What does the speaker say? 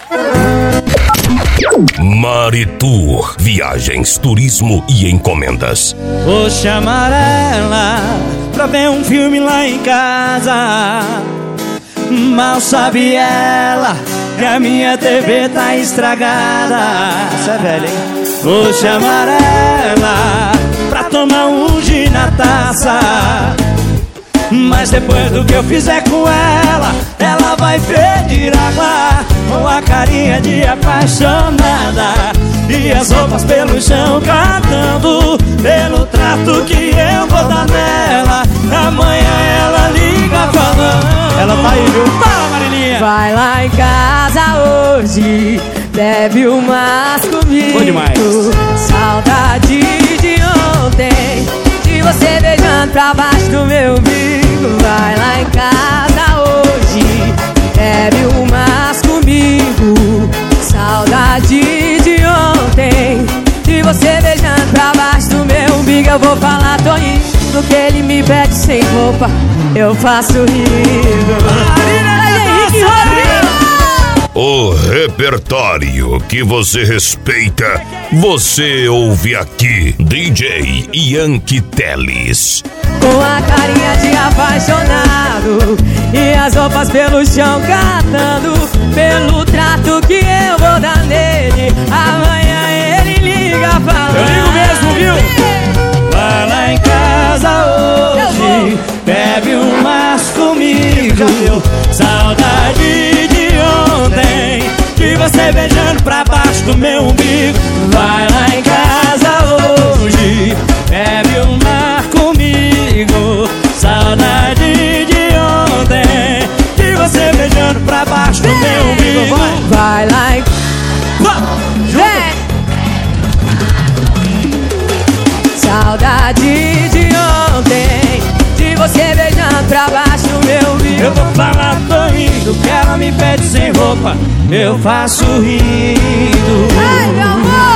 Maritur, viagens, turismo e encomendas. Vou chamar ela pra ver um filme lá em casa. Mal sabe ela que a minha TV tá estragada. Essa é velha, hein? Vou chamar ela pra tomar um gin na taça. Mas depois do que eu fizer com ela, ela vai pedir água com a carinha de apaixonada e as roupas pelo chão cantando pelo trato que eu vou dar nela. Amanhã ela liga falando. Ela tá aí, viu? Fala, Marilinha! Vai lá em casa hoje, bebe umas comigo. Bom demais. Saudade de ontem, de você beijando pra baixo do meu umbigo. Vai lá em casa hoje, bebe umas comigo. Saudade de ontem, de você beijando pra baixo do meu umbigo. Eu vou falar, tô indo, que ele me pede sem roupa, eu faço rindo. O repertório que você respeita, você ouve aqui. DJ Yankee Teles. Com a carinha de apaixonado e as roupas pelo chão catando pelo trato que eu vou dar nele. Amanhã ele liga falando. Eu ligo mesmo, viu? Vai lá em casa hoje, bebe umas comigo. Saudade de ontem, de você beijando pra baixo do meu umbigo. Vai lá em casa hoje, bebe uma comigo. Saudade de ontem, de você beijando pra baixo do meu umbigo. Vai lá em... Saudade de ontem, de você beijando pra baixo do meu umbigo. Eu vou falar, tô indo, que ela me pede sem roupa, eu faço rindo. Ai, meu amor!